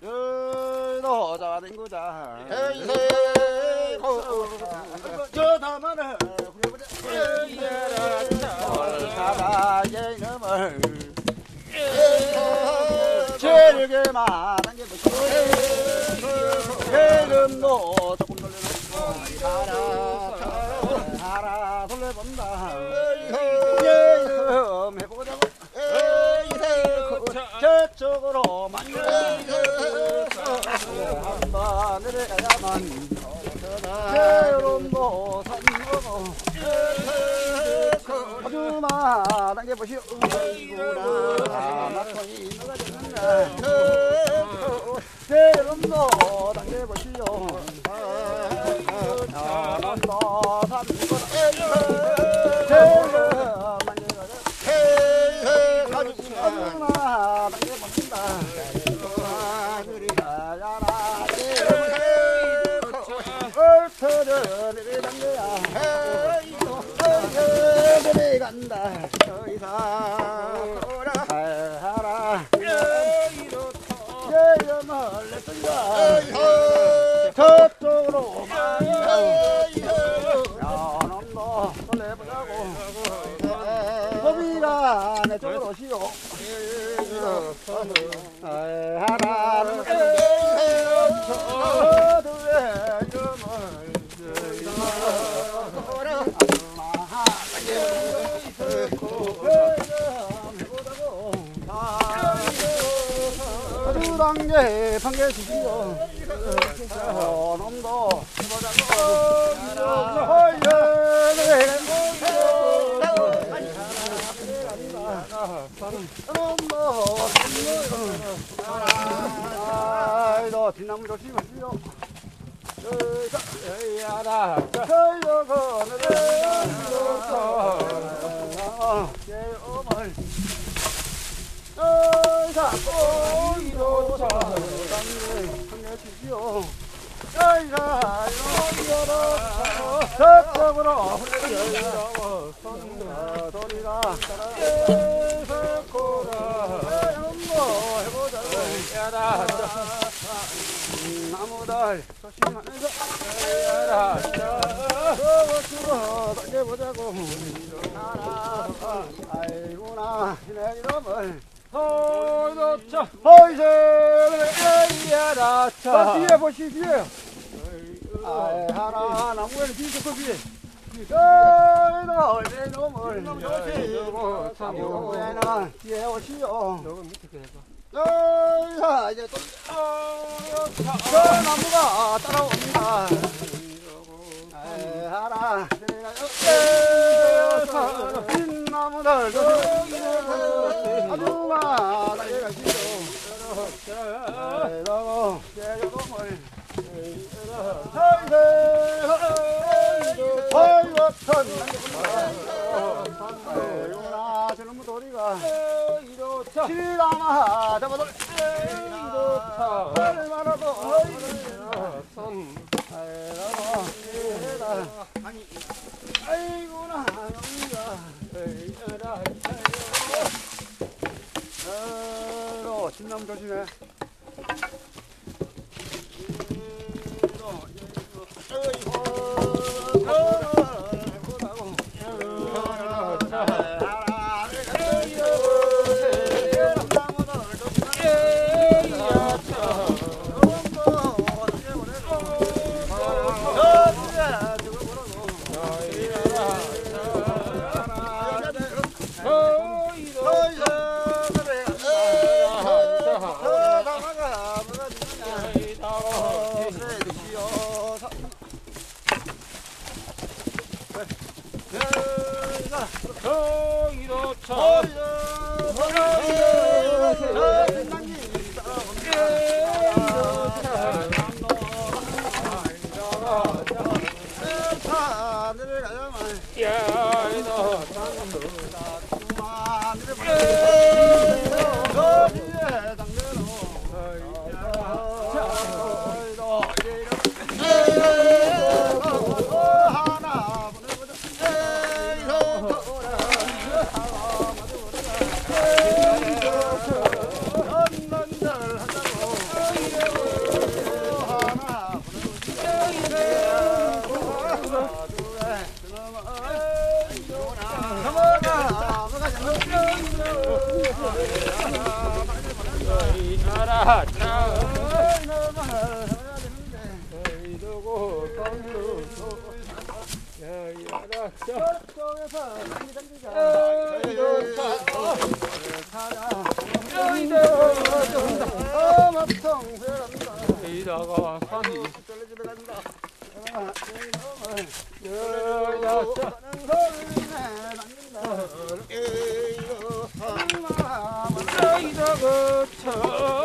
너 자댕구자 저 다만을 사라의 이름을 제르게만 당겨보시오 이름도 조금 돌려놓고 하라 돌려본다 이름 해보자고 저쪽으로 만나 한번 내려가야만 제름도 산으로 아주마 당겨보시오 마통이 누가 됐는가 제름도 당겨보시오 사람도 산으로 제름만 아주마 당겨봅니다 얼터져 내려간거야 내려간다 더 이상 하라 예염을 냈던가 저쪽으로 야놈도 돌려보자고 호비가 내 쪽으로 오시오 하라를 주당제 판결 주시오 놈도 해보자고 아이도 뒷나무 조심하시오 야다 저쪽으로 돌이라 나무들 조심하면서 저쪽으로 당겨보자고 아이구나 내 이름을 호이도차 호이세야다차 뒤에 보시 뒤에 하나 나무에는 뒤에 그 뒤에 내 놈을 나무에는 뒤에 오시오 너가 밑에 거 해봐 이제 또 저 나무가 따라옵니다 하나 흰 나무들 아주마 달려가시오 너무 제조금을 허이워턴 아이구나 저놈의 도리가 시리라마 잡아돌 얼마나도 아이구나 여기가 진나무 조심해 이러고 땅도 야야라 저쪽에서 이다가 산이 이다가 차